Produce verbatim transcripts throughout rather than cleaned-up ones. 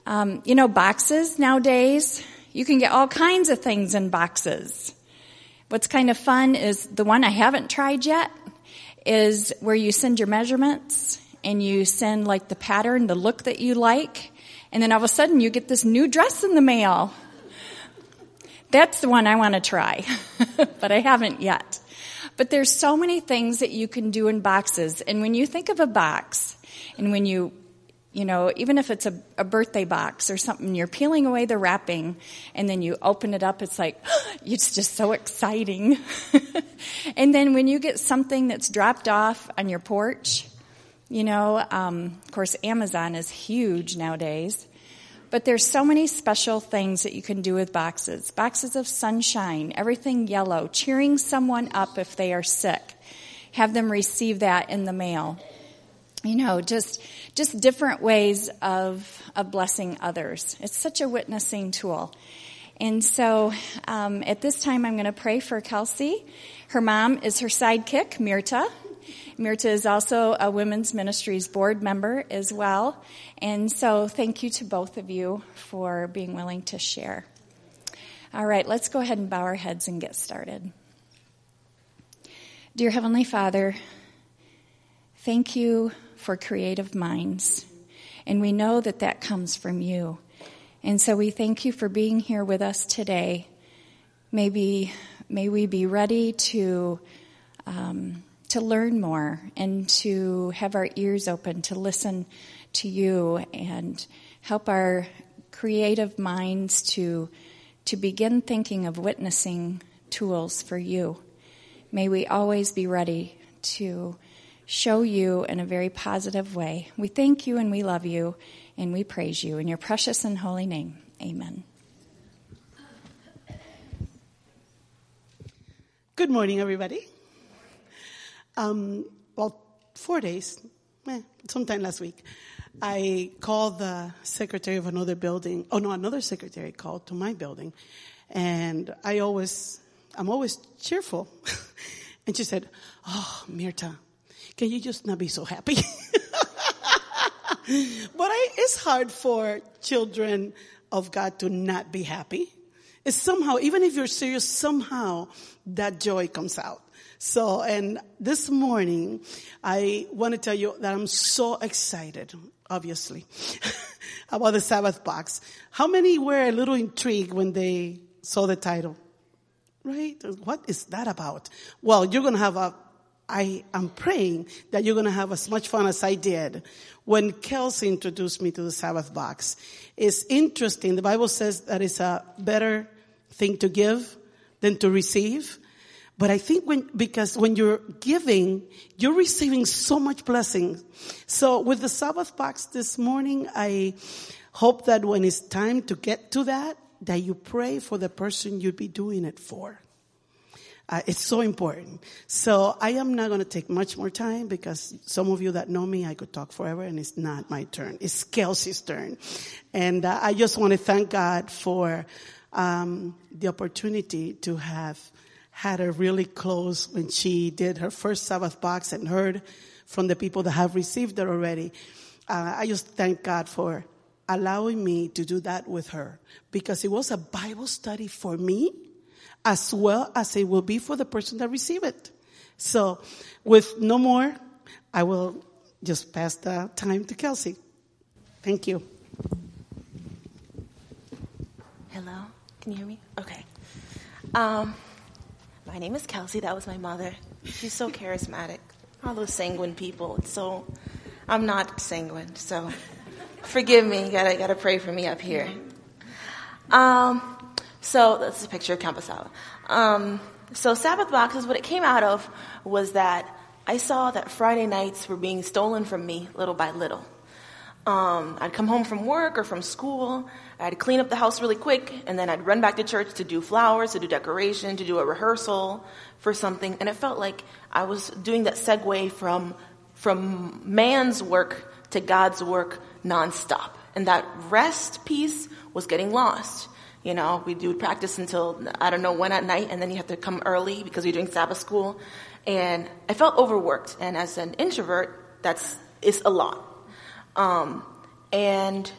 Um, you know, boxes nowadays, you can get all kinds of things in boxes. What's kind of fun is the one I haven't tried yet is where you send your measurements and you send like the pattern, the look that you like, and then all of a sudden you get this new dress in the mail. That's the one I want to try, but I haven't yet. But there's so many things that you can do in boxes. And when you think of a box, and when you, you know, even if it's a, a birthday box or something, you're peeling away the wrapping, and then you open it up, it's like, it's just so exciting. And then when you get something that's dropped off on your porch, you know, um, of course, Amazon is huge nowadays. But there's so many special things that you can do with boxes. Boxes of sunshine, everything yellow, cheering someone up if they are sick. Have them receive that in the mail. You know, just just different ways of of blessing others. It's such a witnessing tool. And so um, at this time, I'm going to pray for Kelsey. Her mom is her sidekick, Mirta. Mirta is also a Women's Ministries board member as well. And so thank you to both of you for being willing to share. All right, let's go ahead and bow our heads and get started. Dear Heavenly Father, thank you for creative minds. And we know that that comes from you. And so we thank you for being here with us today. Maybe, may we be ready to... Um, to learn more and to have our ears open to listen to you and help our creative minds to to begin thinking of witnessing tools for you. May we always be ready to show you in a very positive way. We thank you and we love you and we praise you in your precious and holy name. Amen. Good morning, everybody. Um, well, four days, eh, sometime last week, I called the secretary of another building. Oh no, another secretary called to my building, and I always, I'm always cheerful. And she said, "Oh, Mirta, can you just not be so happy?" But I, it's hard for children of God to not be happy. It's somehow, even if you're serious, somehow that joy comes out. So, and this morning, I want to tell you that I'm so excited, obviously, about the Sabbath box. How many were a little intrigued when they saw the title? Right? What is that about? Well, you're going to have a, I am praying that you're going to have as much fun as I did when Kelsey introduced me to the Sabbath box. It's interesting. The Bible says that it's a better thing to give than to receive. But I think when, because when you're giving, you're receiving so much blessing. So with the Sabbath box this morning, I hope that when it's time to get to that, that you pray for the person you'd be doing it for. Uh, it's so important. So I am not going to take much more time because some of you that know me, I could talk forever and it's not my turn. It's Kelsey's turn. And uh, I just want to thank God for um, the opportunity to have had her really close when she did her first Sabbath box and heard from the people that have received it already. Uh, I just thank God for allowing me to do that with her because it was a Bible study for me as well as it will be for the person that received it. So with no more, I will just pass the time to Kelsey. Thank you. Hello? Can you hear me? Okay. Um... My name is Kelsey. That was my mother. She's so charismatic. All those sanguine people. It's so, I'm not sanguine, so forgive me. You gotta, gotta pray for me up here. Um, so that's a picture of Campus Sala. Um, so Sabbath boxes, what it came out of was that I saw that Friday nights were being stolen from me little by little. Um, I'd come home from work or from school, I'd clean up the house really quick, and then I'd run back to church to do flowers, to do decoration, to do a rehearsal for something, and it felt like I was doing that segue from from man's work to God's work nonstop. And that rest piece was getting lost. You know, we do practice until, I don't know when at night, and then you have to come early because you're doing Sabbath school. And I felt overworked, and as an introvert, that's, it's a lot. Um, and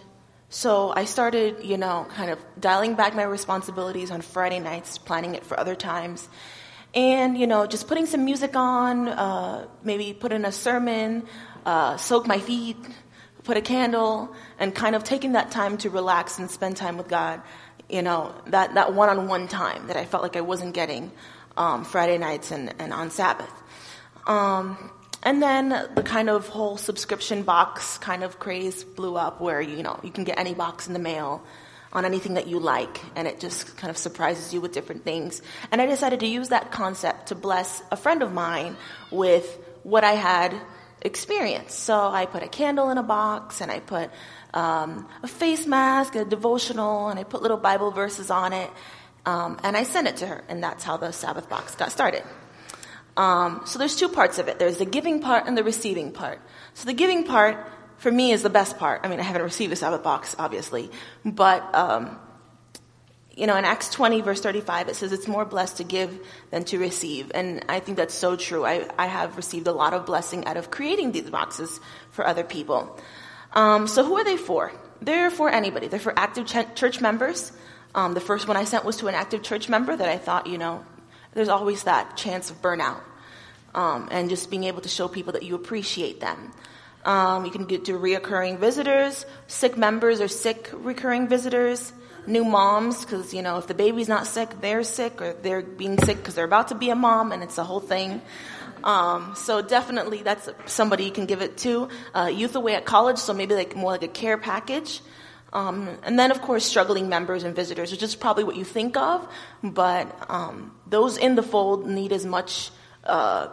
So I started, you know, kind of dialing back my responsibilities on Friday nights, planning it for other times. And, you know, just putting some music on, uh, maybe put in a sermon, uh, soak my feet, put a candle, and kind of taking that time to relax and spend time with God. You know, that, that one-on-one time that I felt like I wasn't getting um, Friday nights and, and on Sabbath. Um, and then the kind of whole subscription box kind of craze blew up where, you know, you can get any box in the mail on anything that you like, and it just kind of surprises you with different things. And I decided to use that concept to bless a friend of mine with what I had experienced. So I put a candle in a box, and I put um, a face mask, a devotional, and I put little Bible verses on it, um, and I sent it to her, and that's how the Sabbath box got started. Um, so there's two parts of it. There's the giving part and the receiving part. So the giving part, for me, is the best part. I mean, I haven't received a Sabbath box, obviously. But, um, you know, in Acts twenty, verse thirty-five, it says it's more blessed to give than to receive. And I think that's so true. I, I have received a lot of blessing out of creating these boxes for other people. Um, so who are they for? They're for anybody. They're for active ch- church members. Um, the first one I sent was to an active church member that I thought, you know, there's always that chance of burnout. Um, and just being able to show people that you appreciate them. Um, you can get to reoccurring visitors, sick members or sick recurring visitors, new moms, because, you know, if the baby's not sick, they're sick, or they're being sick because they're about to be a mom, and it's a whole thing. Um, so definitely that's somebody you can give it to. Uh, youth away at college, so maybe like more like a care package. Um, and then, of course, struggling members and visitors, which is probably what you think of, but um, those in the fold need as much uh,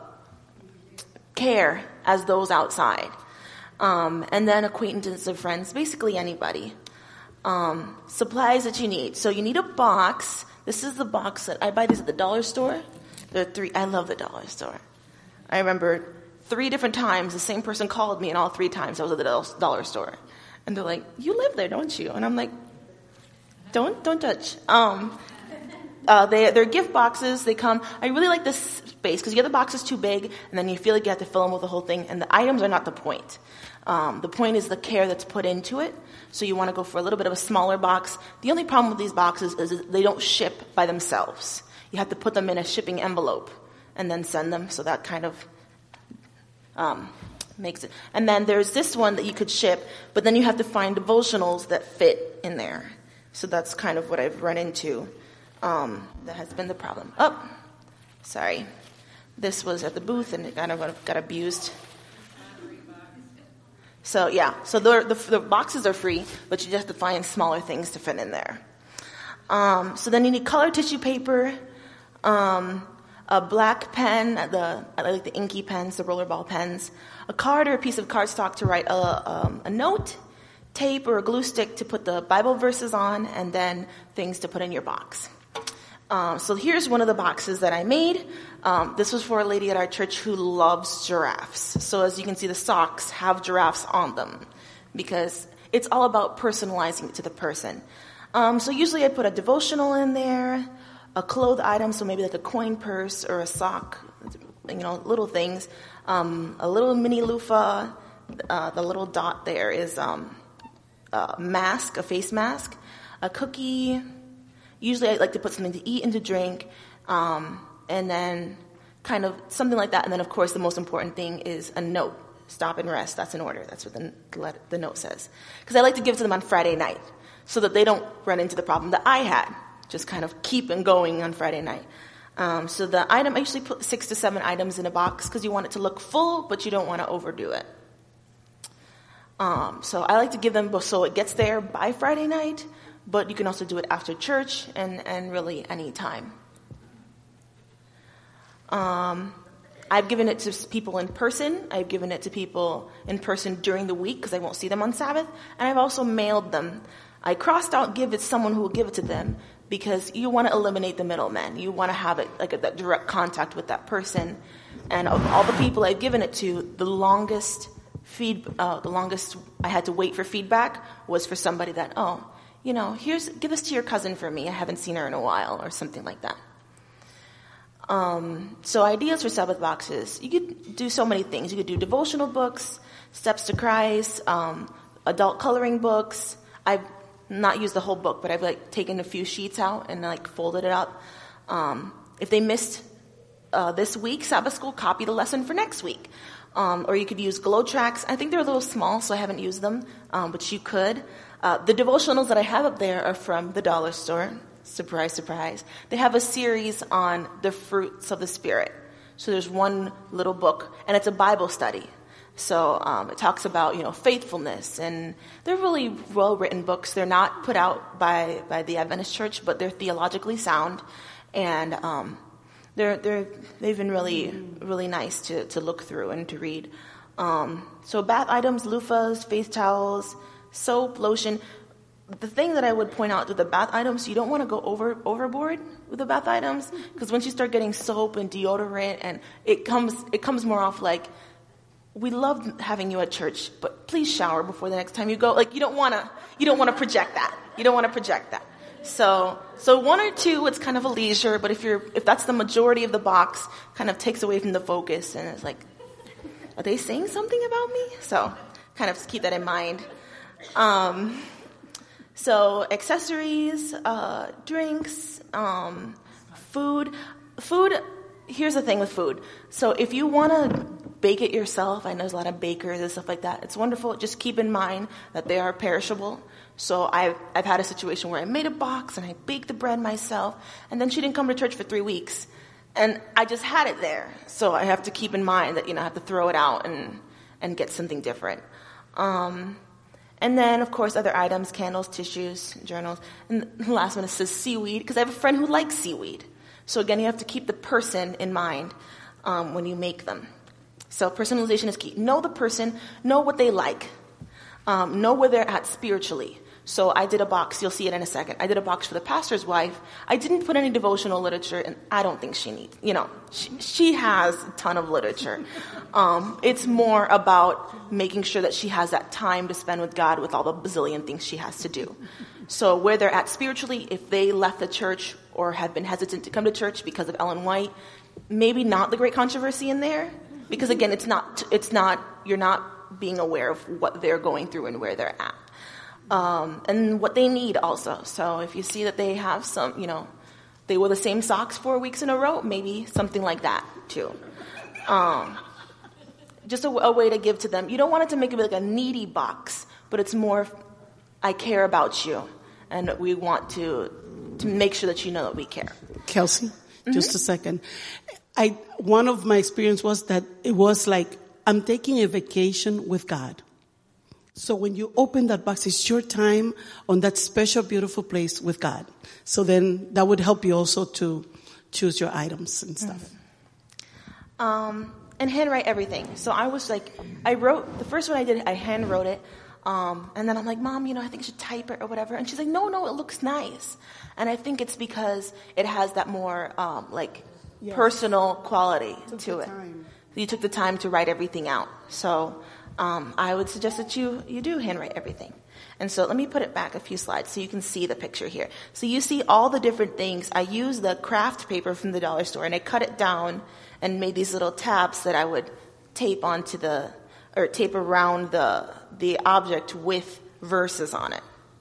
care as those outside. Um, and then acquaintances and friends, basically anybody. Um, supplies that you need. So you need a box. This is the box that I buy these at the dollar store. The three. I love the dollar store. I remember three different times the same person called me, and all three times I was at the dollar store. And they're like, "You live there, don't you?" And I'm like, "Don't, don't touch." Um, uh, they, they're gift boxes. They come. I really like this space because you get the boxes too big, and then you feel like you have to fill them with the whole thing. And the items are not the point. Um, the point is the care that's put into it. So you want to go for a little bit of a smaller box. The only problem with these boxes is they don't ship by themselves. You have to put them in a shipping envelope and then send them. So that kind of um, makes it. And then there's this one that you could ship, but then you have to find devotionals that fit in there. So that's kind of what I've run into. Um, that has been the problem. Oh, sorry. This was at the booth and it kind of got abused. So yeah, so the, the, the boxes are free, but you just have to find smaller things to fit in there. Um, so then you need color tissue paper, um, a black pen, the I like the inky pens, the rollerball pens, a card or a piece of cardstock to write a, um, a note, tape or a glue stick to put the Bible verses on, and then things to put in your box. Um, so here's one of the boxes that I made. Um, this was for a lady at our church who loves giraffes. So as you can see, the socks have giraffes on them because it's all about personalizing it to the person. Um, so usually I put a devotional in there, a clothes item, so maybe like a coin purse or a sock, you know, little things, um, a little mini loofah. Uh, the little dot there is um, a mask, a face mask, a cookie. Usually I like to put something to eat and to drink, um, and then kind of something like that. And then, of course, the most important thing is a note. Stop and rest. That's in order. That's what the, the, the note says. Because I like to give it to them on Friday night so that they don't run into the problem that I had, just kind of keeping going on Friday night. Um, so the item, I usually put six to seven items in a box because you want it to look full, but you don't want to overdo it. Um, so I like to give them so it gets there by Friday night, but you can also do it after church and, and really any time. Um, I've given it to people in person. I've given it to people in person during the week because I won't see them on Sabbath. And I've also mailed them. I crossed out give it to someone who will give it to them because you want to eliminate the middleman. You want to have it like a, that direct contact with that person. And of all the people I've given it to, the longest feed, uh, the longest I had to wait for feedback was for somebody that, oh, you know, here's, give this to your cousin for me. I haven't seen her in a while, or something like that. Um, so ideas for Sabbath boxes. You could do so many things. You could do devotional books, Steps to Christ, um, adult coloring books. I've not used the whole book, but I've like taken a few sheets out and like folded it up. Um, if they missed uh, this week, Sabbath School, copy the lesson for next week. Um, or you could use Glow Tracks. I think they're a little small, so I haven't used them, um, but you could. Uh, the devotionals that I have up there are from the dollar store. Surprise, surprise. They have a series on the fruits of the Spirit. So there's one little book, and it's a Bible study. So um, it talks about, you know, faithfulness, and they're really well-written books. They're not put out by, by the Adventist Church, but they're theologically sound, and um, they're they're they've been really really nice to to look through and to read. Um, so bath items, loofahs, face towels, soap, lotion. The thing that I would point out to the bath items, you don't want to go over overboard with the bath items, because once you start getting soap and deodorant, and it comes it comes more off like, we love having you at church, but please shower before the next time you go. Like, you don't want to you don't want to project that. You don't want to project that. So so one or two, it's kind of a leisure, but if you're if that's the majority of the box, kind of takes away from the focus, and it's like, are they saying something about me? So kind of keep that in mind. Um, so accessories, uh, drinks, um, food. Food, here's the thing with food. So if you want to bake it yourself, I know there's a lot of bakers and stuff like that. It's wonderful. Just keep in mind that they are perishable. So I've, I've had a situation where I made a box and I baked the bread myself, and then she didn't come to church for three weeks. And I just had it there. So I have to keep in mind that, you know, I have to throw it out and, and get something different. Um, and then, of course, other items, candles, tissues, journals. And the last one, it says seaweed, because I have a friend who likes seaweed. So again, you have to keep the person in mind um, when you make them. So personalization is key. Know the person, know what they like, um, know where they're at spiritually. So I did a box, you'll see it in a second. I did a box for the pastor's wife. I didn't put any devotional literature, and I don't think she needs, you know, she, she has a ton of literature. Um, it's more about making sure that she has that time to spend with God with all the bazillion things she has to do. So where they're at spiritually, if they left the church or have been hesitant to come to church because of Ellen White, maybe not the great controversy in there, because again, it's not, it's not, you're not being aware of what they're going through and where they're at. Um, and what they need also. So if you see that they have some, you know, they wore the same socks four weeks in a row, maybe something like that too. Um, just a, a way to give to them. You don't want it to make it like a needy box, but it's more, I care about you, and we want to to make sure that you know that we care. Kelsey, Mm-hmm. just a second. I one of my experience was that it was like, I'm taking a vacation with God. So when you open that box, it's your time on that special, beautiful place with God. So then that would help you also to choose your items and stuff. Mm-hmm. Um, and handwrite everything. So I was like, I wrote, the first one I did, I hand wrote it. Um, and then I'm like, Mom, you know, I think I should type it or whatever. And she's like, no, no, it looks nice. And I think it's because it has that more, um, like, yes. personal quality to it. Time. You took the time to write everything out. So um, I would suggest that you, you do handwrite everything. And so let me put it back a few slides so you can see the picture here. So you see all the different things. I used the craft paper from the dollar store, and I cut it down and made these little tabs that I would tape onto the, or tape around the, the object with verses on it.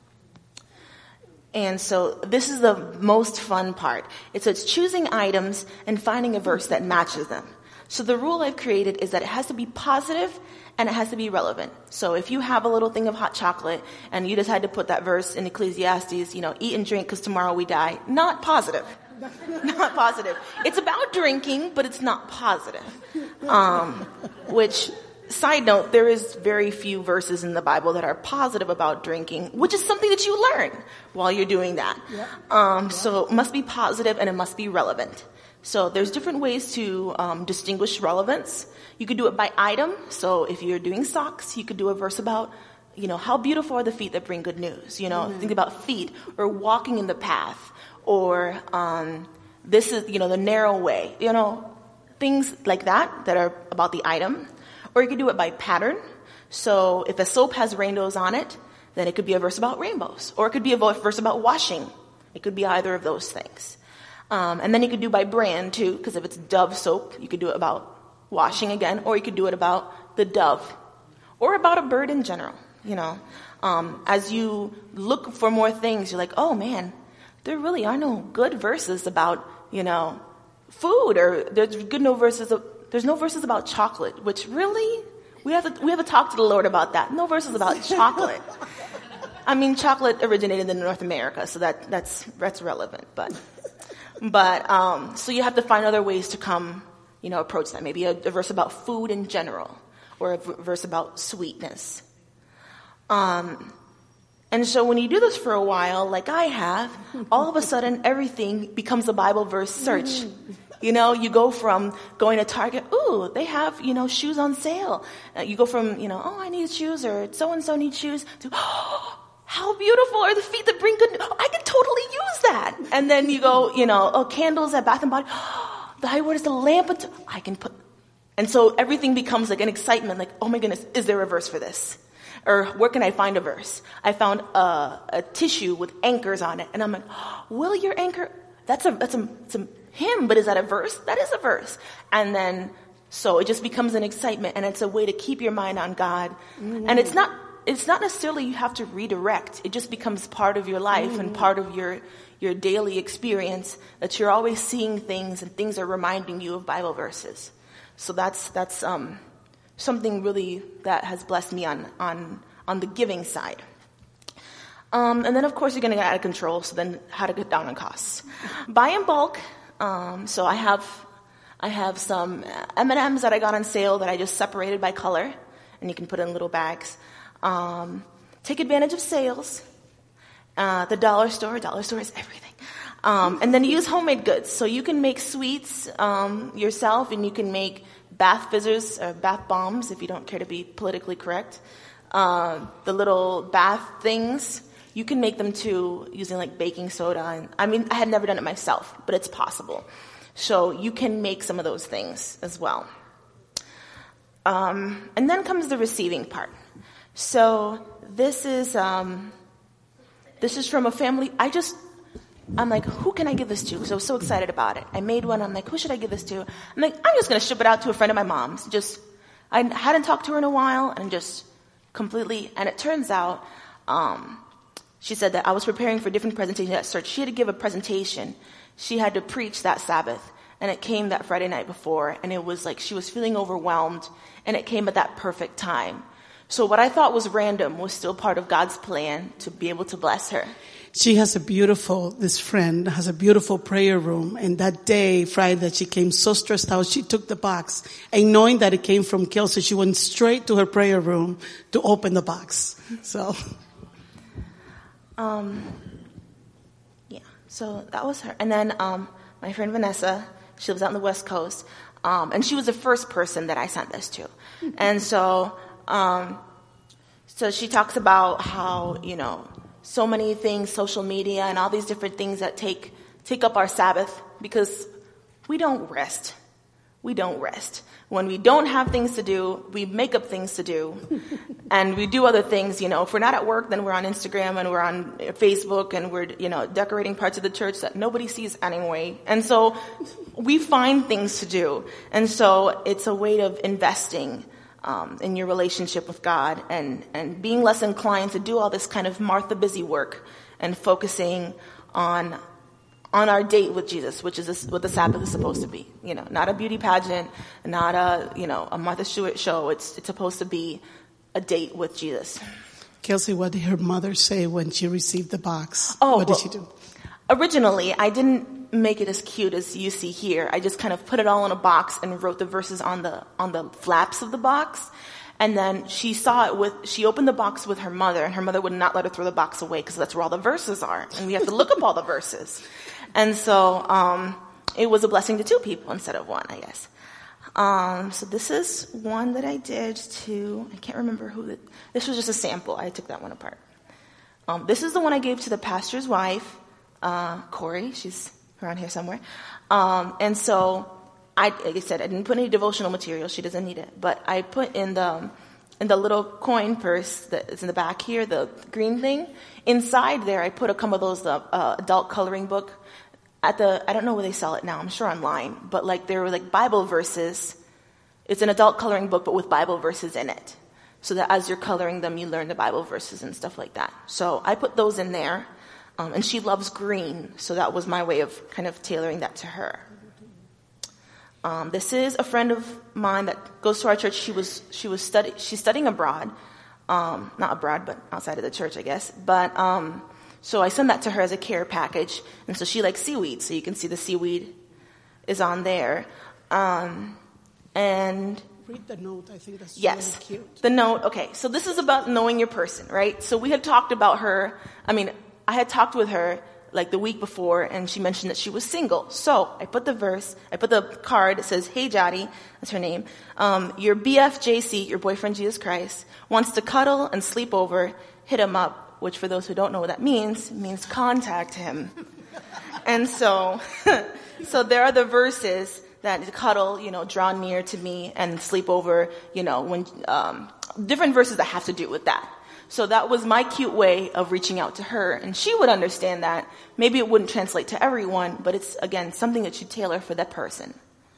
And so this is the most fun part. It's, it's choosing items and finding a verse that matches them. So the rule I've created is that it has to be positive and it has to be relevant. So if you have a little thing of hot chocolate and you decide to put that verse in Ecclesiastes, you know, eat and drink because tomorrow we die, not positive. Not positive. It's about drinking, but it's not positive. Um, which, side note, there is very few verses in the Bible that are positive about drinking, which is something that you learn while you're doing that. Yep. Um, yep. So it must be positive and it must be relevant. So there's different ways to um, distinguish relevance. You could do it by item. So if you're doing socks, you could do a verse about, you know, how beautiful are the feet that bring good news. You know, mm-hmm. think about feet, or walking in the path, or um, this is, you know, the narrow way. You know, things like that that are about the item. Or you could do it by pattern. So if a soap has rainbows on it, then it could be a verse about rainbows. Or it could be a verse about washing. It could be either of those things. Um, and then you could do by brand too, because if it's Dove soap, you could do it about washing again, or you could do it about the dove, or about a bird in general, you know. Um, as you look for more things, you're like, oh man, there really are no good verses about, you know, food, or there's good no verses of, there's no verses about chocolate, which really, we have to, we have to talk to the Lord about that. No verses about chocolate. I mean, chocolate originated in North America, so that, that's, that's relevant, but, but, um, so you have to find other ways to come, you know, approach that. Maybe a, a verse about food in general, or a v- verse about sweetness. Um, and so when you do this for a while, like I have, all of a sudden everything becomes a Bible verse search. You know, you go from going to Target, ooh, they have, you know, shoes on sale. Uh, you go from, you know, oh, I need shoes, or so-and-so needs shoes, to, oh, how beautiful are the feet that bring good, oh, I can totally use that. And then you go, you know, oh, candles at Bath and Body, oh, the high word is the lamp, unto, I can put, and so everything becomes like an excitement, like, oh my goodness, is there a verse for this? Or where can I find a verse? I found a, a tissue with anchors on it, and I'm like, oh, will your anchor, that's a, that's a, it's a hymn, but is that a verse? That is a verse. And then, so it just becomes an excitement, and it's a way to keep your mind on God. Mm-hmm. And it's not, it's not necessarily you have to redirect. It just becomes part of your life mm-hmm. and part of your, your daily experience, that you're always seeing things, and things are reminding you of Bible verses. So that's, that's, um, something really that has blessed me on, on, on the giving side. Um, and then of course you're going to get out of control. So then how to cut down on costs. Buy in bulk. Um, so I have, I have some M and M's that I got on sale that I just separated by color, and you can put in little bags. Um, take advantage of sales. Uh, the dollar store, dollar store is everything. Um, and then use homemade goods. So you can make sweets, um, yourself, and you can make bath fizzers, or bath bombs, if you don't care to be politically correct. Uh, the little bath things, you can make them too using like baking soda. And I mean, I had never done it myself, but it's possible. So you can make some of those things as well. Um, and then comes the receiving part. So this is, um, this is from a family. I just, I'm like, who can I give this to? Because I was so excited about it. I made one. I'm like, who should I give this to? I'm like, I'm just going to ship it out to a friend of my mom's. Just, I hadn't talked to her in a while, and just completely, and it turns out, um, she said that I was preparing for different presentations at church. She had to give a presentation. She had to preach that Sabbath, and it came that Friday night before, and it was like she was feeling overwhelmed, and it came at that perfect time. So what I thought was random was still part of God's plan to be able to bless her. She has a beautiful, this friend has a beautiful prayer room. And that day, Friday, that she came so stressed out, she took the box. And knowing that it came from Kelsey, she went straight to her prayer room to open the box. So. Um, yeah, so that was her. And then, um, my friend Vanessa, she lives out on the West Coast. Um, and she was the first person that I sent this to. And so, um, so she talks about how, you know, so many things, social media and all these different things that take, take up our Sabbath, because we don't rest. We don't rest. When we don't have things to do, we make up things to do, and we do other things. You know, if we're not at work, then we're on Instagram and we're on Facebook and we're, you know, decorating parts of the church that nobody sees anyway. And so we find things to do. And so it's a way of investing um, in your relationship with God, and, and being less inclined to do all this kind of Martha busy work, and focusing on on our date with Jesus, which is this, what the Sabbath is supposed to be. You know, not a beauty pageant, not a, you know, a Martha Stewart show. It's, it's supposed to be a date with Jesus. Kelsey, what did her mother say when she received the box? Oh, what did well, she do? Originally, I didn't make it as cute as you see here. I just kind of put it all in a box and wrote the verses on the, on the flaps of the box. And then she saw it with, she opened the box with her mother, and her mother would not let her throw the box away, because that's where all the verses are. And we have to look up all the verses. And so, um, it was a blessing to two people instead of one, I guess. Um, so this is one that I did to, I can't remember who, the, this was just a sample. I took that one apart. Um, this is the one I gave to the pastor's wife, uh, Corey. She's around here somewhere. Um, and so, I, like I said, I didn't put any devotional material. She doesn't need it. But I put in the, in the little coin purse that's in the back here, the green thing, inside there I put a couple of those, uh, uh, adult coloring book. At the, I don't know where they sell it now, I'm sure online, but like there were like Bible verses. It's an adult coloring book, but with Bible verses in it. so that as you're coloring them, you learn the Bible verses and stuff like that. So I put those in there. Um, and she loves green, so that was my way of kind of tailoring that to her. Um, this is a friend of mine that goes to our church. She was she was study she's studying abroad, um, not abroad, but outside of the church, I guess. But um, so I send that to her as a care package, and so she likes seaweed. So you can see the seaweed is on there, um, and. Read the note. I think that's yes, really cute. The note. Okay, so this is about knowing your person, right? So we had talked about her. I mean, I had talked with her like the week before, and she mentioned that she was single. So I put the verse, I put the card. It says, "Hey, Jody," that's her name. Um, your B F J C, your boyfriend Jesus Christ, wants to cuddle and sleep over. Hit him up. Which, for those who don't know what that means, means contact him. And so, so there are the verses that cuddle, you know, draw near to me and sleep over, you know, when, um, different verses that have to do with that. So that was my cute way of reaching out to her, and she would understand that. Maybe it wouldn't translate to everyone, but it's, again, something that you tailor for that person.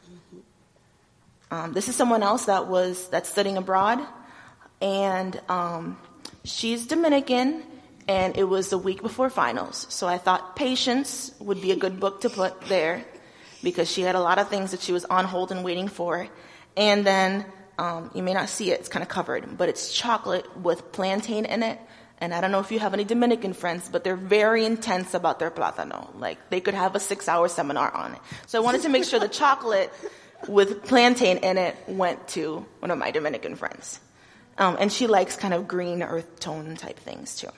Um, this is someone else that was, that's studying abroad, and, um, she's Dominican, and it was the week before finals. So I thought Patience would be a good book to put there, because she had a lot of things that she was on hold and waiting for. And then, um, you may not see it, it's kind of covered, but it's chocolate with plantain in it. And I don't know if you have any Dominican friends, but they're very intense about their plátano. Like, they could have a six-hour seminar on it. So I wanted to make sure the chocolate with plantain in it went to one of my Dominican friends. Um, and she likes kind of green earth tone type things, too.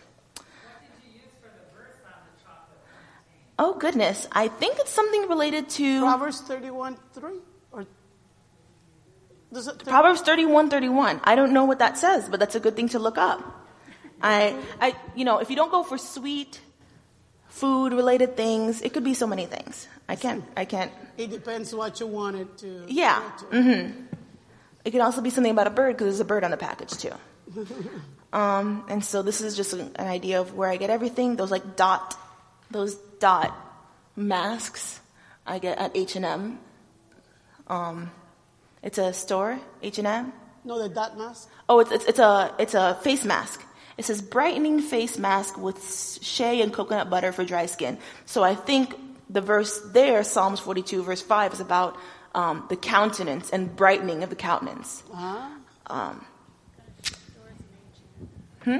Oh, goodness. I think it's something related to... Proverbs thirty-one three? Or does it thirty? Proverbs thirty-one thirty-one. I don't know what that says, but that's a good thing to look up. I, I, you know, if you don't go for sweet, food-related things, it could be so many things. I can't, I can't... It depends what you want it to... Yeah. Mm-hmm. It could also be something about a bird, because there's a bird on the package, too. um, and so this is just an, an idea of where I get everything. Those, like, dot... Those dot masks I get at H and M. Um, it's a store, H and M. No, the dot mask? Oh, it's, it's it's a it's a face mask. It says brightening face mask with shea and coconut butter for dry skin. So I think the verse there, Psalms forty-two, verse five, is about um, the countenance and brightening of the countenance. Uh-huh. Um, hmm?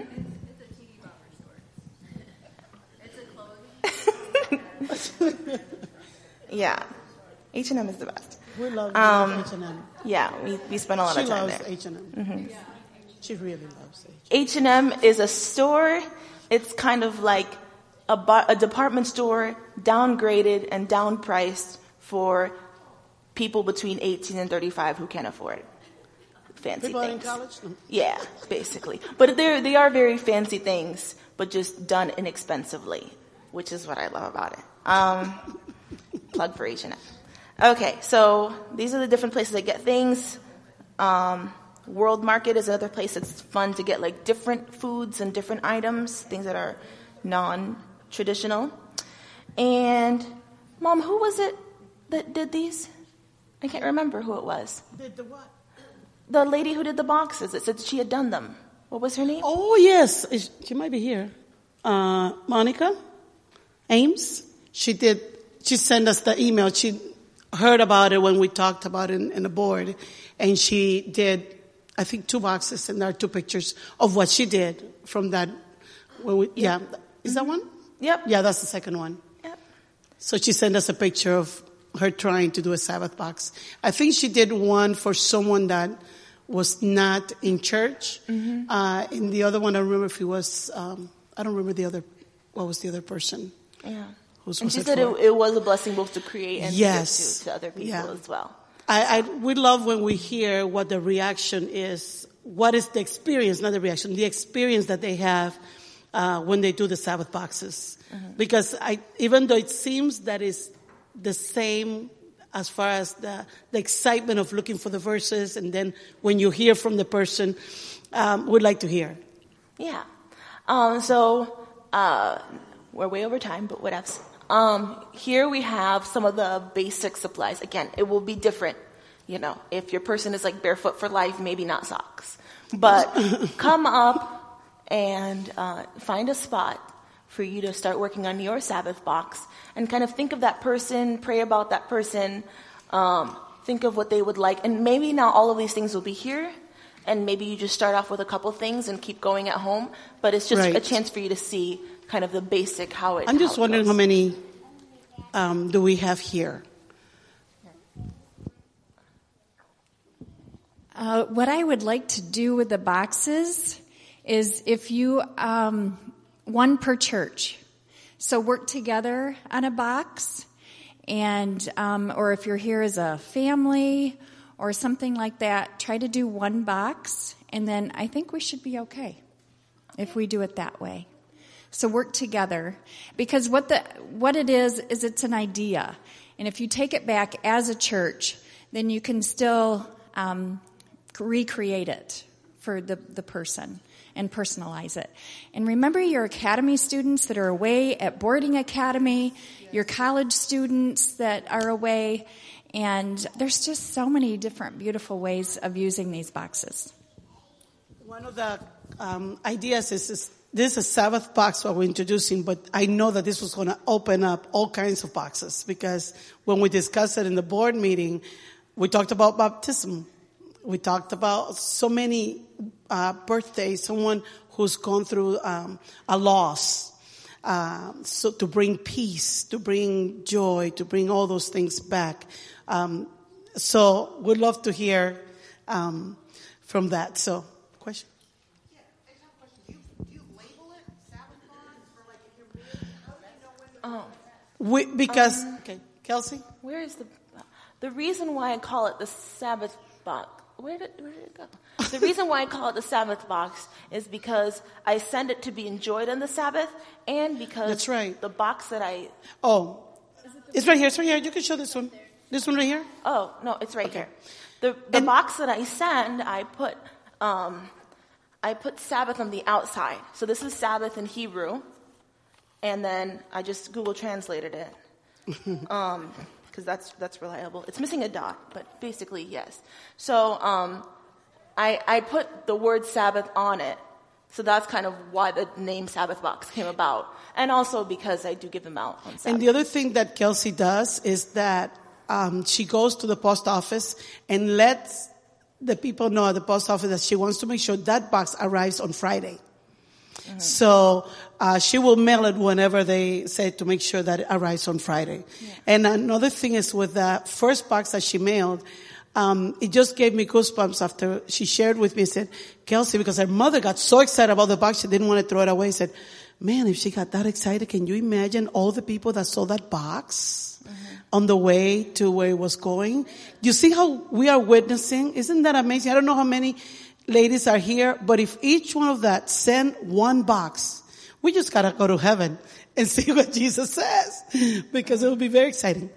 Yeah, H and M is the best. We love um, H and M. Yeah, we we spend a lot she of time loves there. H and M. Mm-hmm. She really loves H and M. H and M is a store. It's kind of like a, bar, a department store, downgraded and downpriced for people between eighteen and thirty-five who can't afford fancy people things. People in college? No. Yeah, basically. But they they are very fancy things, but just done inexpensively, which is what I love about it. Um, plug for H and M. Okay, so these are the different places I get things. Um, World Market is another place that's fun to get like different foods and different items, things that are non-traditional. And Mom, who was it that did these? I can't remember who it was. Did the what? The lady who did the boxes. It said she had done them. What was her name? Oh, yes. She might be here. Uh, Monica Ames. She did, she sent us the email. She heard about it when we talked about it in, in the board. And she did, I think, two boxes, and there are two pictures of what she did from that. When we, yep. Yeah. Is that one? Yep. Yeah, that's the second one. Yep. So she sent us a picture of her trying to do a Sabbath box. I think she did one for someone that was not in church. Mm-hmm. Uh, and the other one, I don't remember if he was, um, I don't remember the other, what was the other person? Yeah. Who's, and she said it, it was a blessing both to create and yes. to, to other people yeah. as well. I, I, we love when we hear what the reaction is. What is the experience, not the reaction, the experience that they have uh, when they do the Sabbath boxes. Mm-hmm. Because I, even though it seems that it's the same as far as the, the excitement of looking for the verses, and then when you hear from the person, um, we'd like to hear. Yeah. Um, so uh, we're way over time, but what else? Um, here we have some of the basic supplies. Again, it will be different. You know, if your person is like barefoot for life, maybe not socks. But come up and uh, find a spot for you to start working on your Sabbath box and kind of think of that person, pray about that person, um, think of what they would like. And maybe not all of these things will be here, and maybe you just start off with a couple things and keep going at home. But it's just right. a chance for you to see kind of the basic how it I'm just how it wondering goes. how many um, do we have here? Uh, what I would like to do with the boxes is if you, um, one per church. So work together on a box, and um, or if you're here as a family or something like that, try to do one box, and then I think we should be okay if we do it that way. So work together, because what the what it is is it's an idea, and if you take it back as a church, then you can still um, recreate it for the, the person and personalize it. And remember your academy students that are away at boarding academy, your college students that are away, and there's just so many different beautiful ways of using these boxes. One of the um, ideas is, is this is a Sabbath box what we're introducing, but I know that this was going to open up all kinds of boxes, because when we discussed it in the board meeting, we talked about baptism. We talked about so many uh, birthdays, someone who's gone through um, a loss, uh, so to bring peace, to bring joy, to bring all those things back. Um, so we'd love to hear um, from that. So, question? Yeah, I have a question. Do you, do you label it Sabbath box, or like if you're big, how do you know when to Oh. We, because, Um, okay, Kelsey? Where is the the reason why I call it the Sabbath box? Where did where did it go? The reason why I call it the Sabbath box is because I send it to be enjoyed on the Sabbath, and because That's right. the box that I Oh, it's right here. It's right here. You can show this one. This one right here. oh no, it's right Okay. here. The the And- box that I send, I put um, I put Sabbath on the outside. So this is Sabbath in Hebrew, and then I just Google translated it. um, because that's that's reliable. It's missing a dot, but basically yes. So um, I I put the word Sabbath on it, so that's kind of why the name Sabbath Box came about, and also because I do give them out on Sabbath. And the other thing that Kelsey does is that um, she goes to the post office and lets the people know at the post office that she wants to make sure that box arrives on Friday. Mm-hmm. So uh, she will mail it whenever they say to make sure that it arrives on Friday. Yeah. And another thing is with the first box that she mailed, um, it just gave me goosebumps after she shared with me and said, Kelsey, because her mother got so excited about the box, she didn't want to throw it away. Said, man, if she got that excited, can you imagine all the people that saw that box mm-hmm. on the way to where it was going? You see how we are witnessing? Isn't that amazing? I don't know how many ladies are here, but if each one of that send one box, we just gotta go to heaven and see what Jesus says, because it will be very exciting.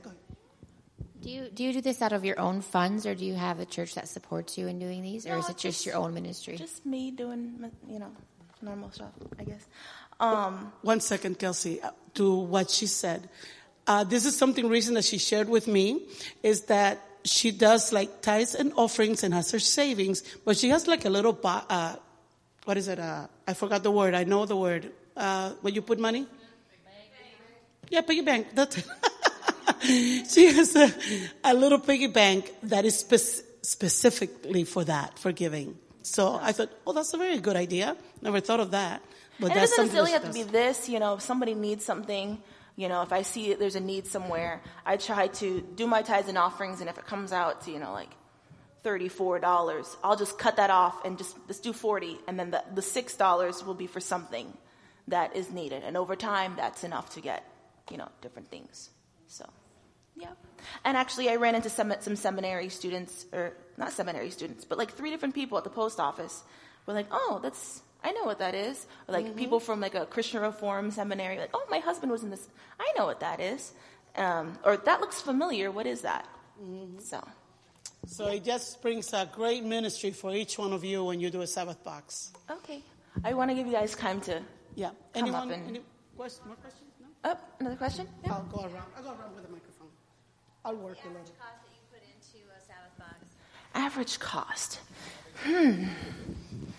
Do you do you do this out of your own funds, or do you have a church that supports you in doing these, or No, is it just, just your own ministry? Just me doing, you know, normal stuff, I guess. Um, One second, Kelsey, uh, to what she said. Uh, this is something recent that she shared with me, is that she does like tithes and offerings and has her savings, but she has like a little, bo- uh, what is it? Uh, I forgot the word. I know the word. Uh, when you put money? Yeah, piggy bank. That's it. She has a, a little piggy bank that is spe- specifically for that, for giving. So I thought, oh, that's a very good idea. Never thought of that. But and it that's doesn't something necessarily that have to she be does. this, you know, if somebody needs something, you know, if I see there's a need somewhere, I try to do my tithes and offerings, and if it comes out to, you know, like thirty-four dollars, I'll just cut that off and just, just do forty, and then the, the six dollars will be for something that is needed. And over time, that's enough to get, you know, different things. So, yeah. And actually, I ran into some, some seminary students, or not seminary students, but like three different people at the post office were like, oh, that's, I know what that is. Or like mm-hmm. people from like a Christian Reform seminary, like, oh, my husband was in this. I know what that is. Um, or that looks familiar. What is that? Mm-hmm. So. So it just brings a great ministry for each one of you when you do a Sabbath box. Okay. I want to give you guys time to Yeah. come Anyone? up and... Any question, more questions? No? Oh, another question? Yeah. I'll go around. I'll go around with the microphone. I'll work a little. Cost that you put into a Sabbath box? Average cost. Hmm.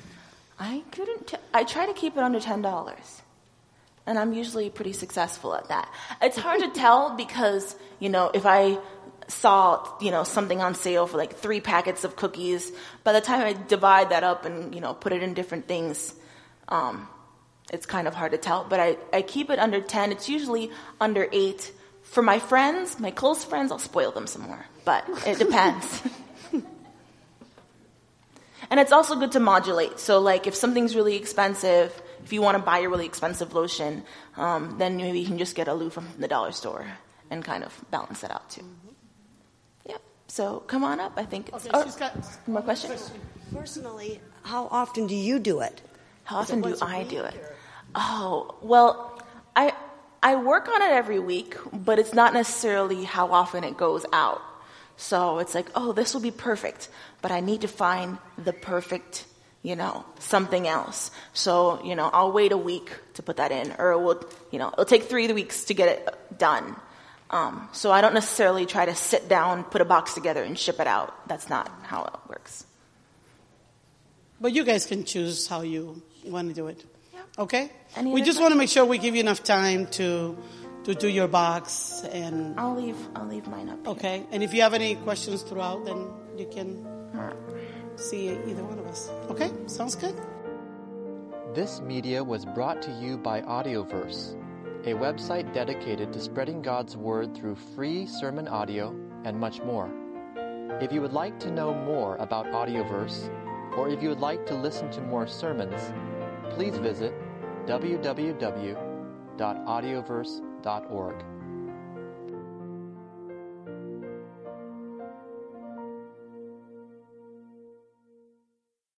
I couldn't. T- I try to keep it under ten dollars, and I'm usually pretty successful at that. It's hard to tell because you know if I saw you know something on sale for like three packets of cookies, by the time I divide that up and you know put it in different things, um, it's kind of hard to tell. But I I keep it under ten. It's usually under eight. For my friends, my close friends, I'll spoil them some more, but it depends. And it's also good to modulate. So like if something's really expensive, if you want to buy a really expensive lotion, um, then maybe you can just get a loofah from the dollar store and kind of balance that out too. Mm-hmm. Yep. So come on up. I think it's... Okay, oh, she's got more questions? Personally, how often do you do it? How often do I do it? Oh, well, I... I work on it every week, but it's not necessarily how often it goes out. So it's like, oh, this will be perfect, but I need to find the perfect, you know, something else. So, you know, I'll wait a week to put that in, or it will, you know, it'll take three weeks to get it done. Um, so I don't necessarily try to sit down, put a box together, and ship it out. That's not how it works. But you guys can choose how you want to do it. Okay? Any we other just want to make sure we give you enough time to to do your box and I'll leave I'll leave mine up here. okay. And if you have any questions throughout, then you can see either one of us. Okay? Sounds good? This media was brought to you by Audioverse, a website dedicated to spreading God's Word through free sermon audio and much more. If you would like to know more about Audioverse, or if you would like to listen to more sermons, please visit w w w dot audioverse dot org.